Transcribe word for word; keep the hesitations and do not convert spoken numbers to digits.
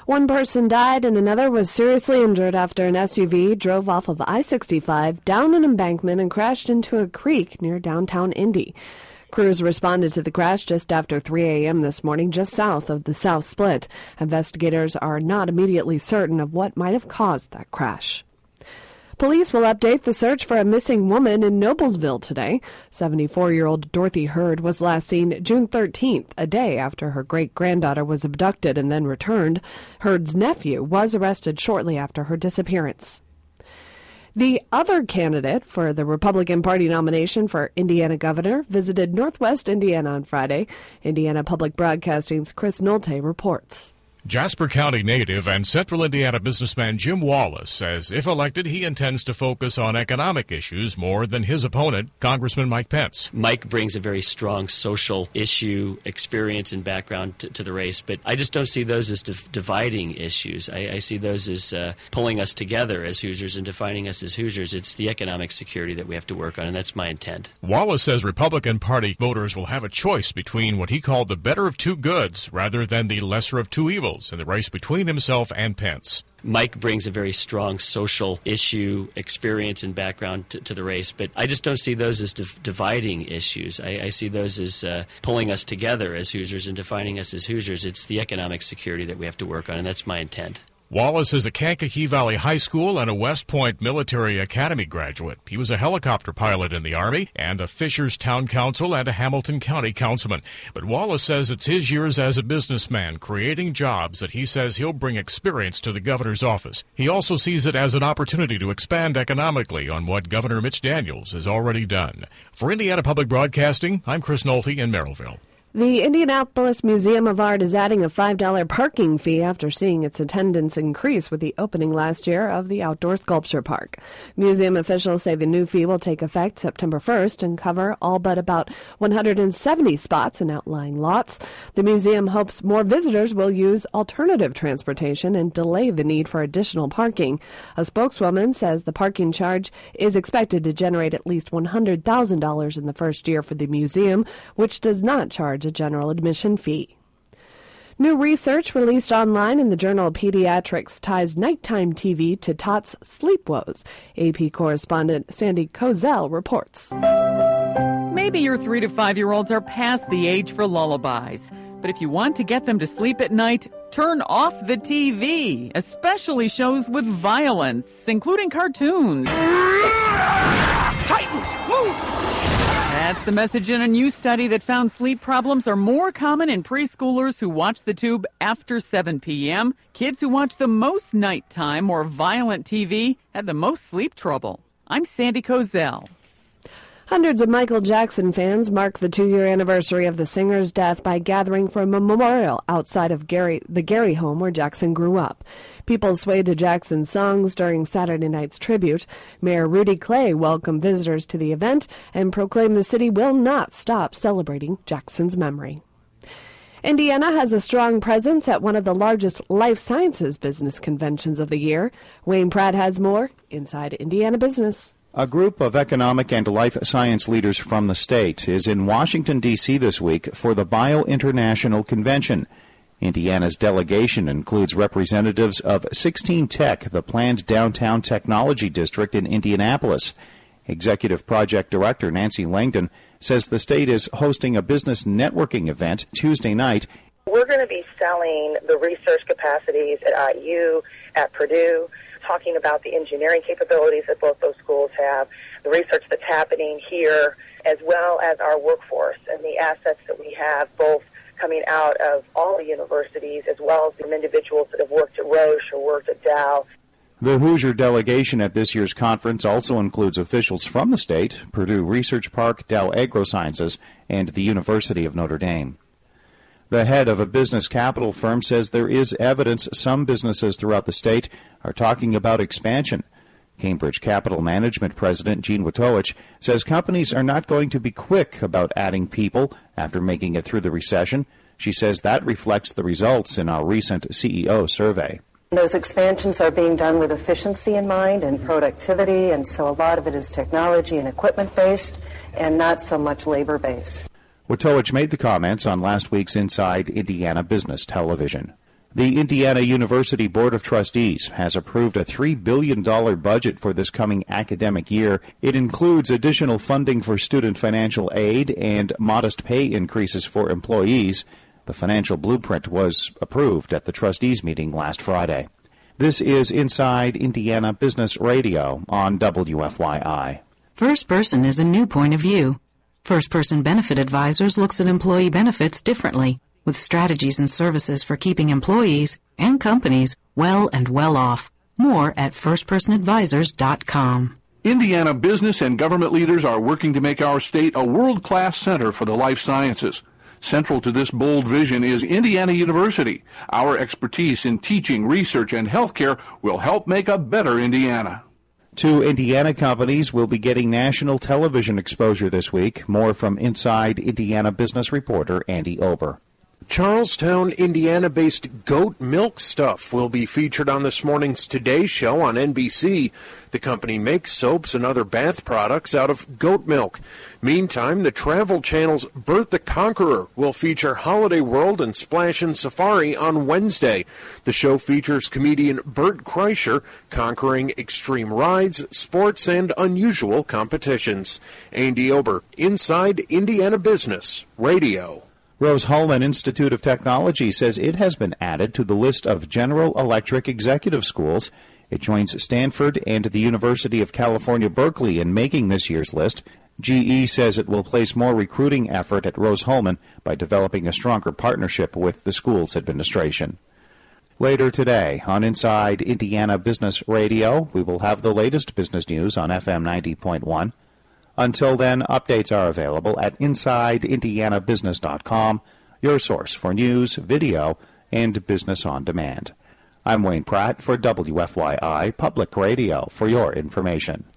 One person died and another was seriously injured after an S U V drove off of I sixty-five down an embankment and crashed into a creek near downtown Indy. Crews responded to the crash just after three a.m. this morning, just south of the South Split. Investigators are not immediately certain of what might have caused that crash. Police will update the search for a missing woman in Noblesville today. seventy-four-year-old Dorothy Hurd was last seen June thirteenth, a day after her great-granddaughter was abducted and then returned. Hurd's nephew was arrested shortly after her disappearance. The other candidate for the Republican Party nomination for Indiana governor visited Northwest Indiana on Friday. Indiana Public Broadcasting's Chris Nolte reports. Jasper County native and Central Indiana businessman Jim Wallace says if elected, he intends to focus on economic issues more than his opponent, Congressman Mike Pence. Mike brings a very strong social issue experience and background to, to the race, but I just don't see those as div- dividing issues. I, I see those as uh, pulling us together as Hoosiers and defining us as Hoosiers. It's the economic security that we have to work on, and that's my intent. Wallace says Republican Party voters will have a choice between what he called the better of two goods rather than the lesser of two evils in the race between himself and Pence. Mike brings a very strong social issue experience and background to, to the race, but I just don't see those as div- dividing issues. I, I see those as uh, pulling us together as Hoosiers and defining us as Hoosiers. It's the economic security that we have to work on, and that's my intent. Wallace is a Kankakee Valley High School and a West Point Military Academy graduate. He was a helicopter pilot in the Army and a Fishers Town Council and a Hamilton County councilman. But Wallace says it's his years as a businessman creating jobs that he says he'll bring experience to the governor's office. He also sees it as an opportunity to expand economically on what Governor Mitch Daniels has already done. For Indiana Public Broadcasting, I'm Chris Nolte in Merrillville. The Indianapolis Museum of Art is adding a five dollars parking fee after seeing its attendance increase with the opening last year of the Outdoor Sculpture Park. Museum officials say the new fee will take effect September first and cover all but about one hundred seventy spots in outlying lots. The museum hopes more visitors will use alternative transportation and delay the need for additional parking. A spokeswoman says the parking charge is expected to generate at least one hundred thousand dollars in the first year for the museum, which does not charge a general admission fee. New research released online in the Journal of Pediatrics ties nighttime T V to tots' sleep woes. A P correspondent Sandy Kozel reports. Maybe your three to five-year-olds are past the age for lullabies. But if you want to get them to sleep at night, turn off the T V, especially shows with violence, including cartoons. Titans, move! That's the message in a new study that found sleep problems are more common in preschoolers who watch the tube after seven p.m. Kids who watch the most nighttime or violent T V had the most sleep trouble. I'm Sandy Kozel. Hundreds of Michael Jackson fans mark the two-year anniversary of the singer's death by gathering for a memorial outside of Gary, the Gary home where Jackson grew up. People swayed to Jackson's songs during Saturday night's tribute. Mayor Rudy Clay welcomed visitors to the event and proclaimed the city will not stop celebrating Jackson's memory. Indiana has a strong presence at one of the largest life sciences business conventions of the year. Wayne Pratt has more inside Indiana Business. A group of economic and life science leaders from the state is in Washington, D C this week for the Bio International Convention. Indiana's delegation includes representatives of sixteen Tech, the planned downtown technology district in Indianapolis. Executive Project Director Nancy Langdon says the state is hosting a business networking event Tuesday night. We're going to be selling the research capacities at I U, at Purdue, talking about the engineering capabilities that both those schools have, the research that's happening here, as well as our workforce and the assets that we have, both coming out of all the universities, as well as the individuals that have worked at Roche or worked at Dow. The Hoosier delegation at this year's conference also includes officials from the state, Purdue Research Park, Dow AgroSciences, and the University of Notre Dame. The head of a business capital firm says there is evidence some businesses throughout the state are talking about expansion. Cambridge Capital Management President Gene Witowicz says companies are not going to be quick about adding people after making it through the recession. She says that reflects the results in our recent C E O survey. Those expansions are being done with efficiency in mind and productivity, and so a lot of it is technology and equipment-based and not so much labor-based. Witowicz made the comments on last week's Inside Indiana Business Television. The Indiana University Board of Trustees has approved a three billion dollars budget for this coming academic year. It includes additional funding for student financial aid and modest pay increases for employees. The financial blueprint was approved at the trustees meeting last Friday. This is Inside Indiana Business Radio on W F Y I. First Person is a new point of view. First Person Benefit Advisors looks at employee benefits differently, with strategies and services for keeping employees and companies well and well off. More at first person advisors dot com. Indiana business and government leaders are working to make our state a world-class center for the life sciences. Central to this bold vision is Indiana University. Our expertise in teaching, research, and healthcare will help make a better Indiana. Two Indiana companies will be getting national television exposure this week. More from Inside Indiana business reporter Andy Ober. Charlestown, Indiana-based Goat Milk Stuff will be featured on this morning's Today Show on N B C. The company makes soaps and other bath products out of goat milk. Meantime, the Travel Channel's Bert the Conqueror will feature Holiday World and Splash and Safari on Wednesday. The show features comedian Bert Kreischer conquering extreme rides, sports, and unusual competitions. Andy Ober, Inside Indiana Business Radio. Rose-Hulman Institute of Technology says it has been added to the list of General Electric executive schools. It joins Stanford and the University of California, Berkeley in making this year's list. G E says it will place more recruiting effort at Rose-Hulman by developing a stronger partnership with the school's administration. Later today on Inside Indiana Business Radio, we will have the latest business news on F M ninety point one. Until then, updates are available at inside indiana business dot com, your source for news, video, and business on demand. I'm Wayne Pratt for W F Y I Public Radio for your information.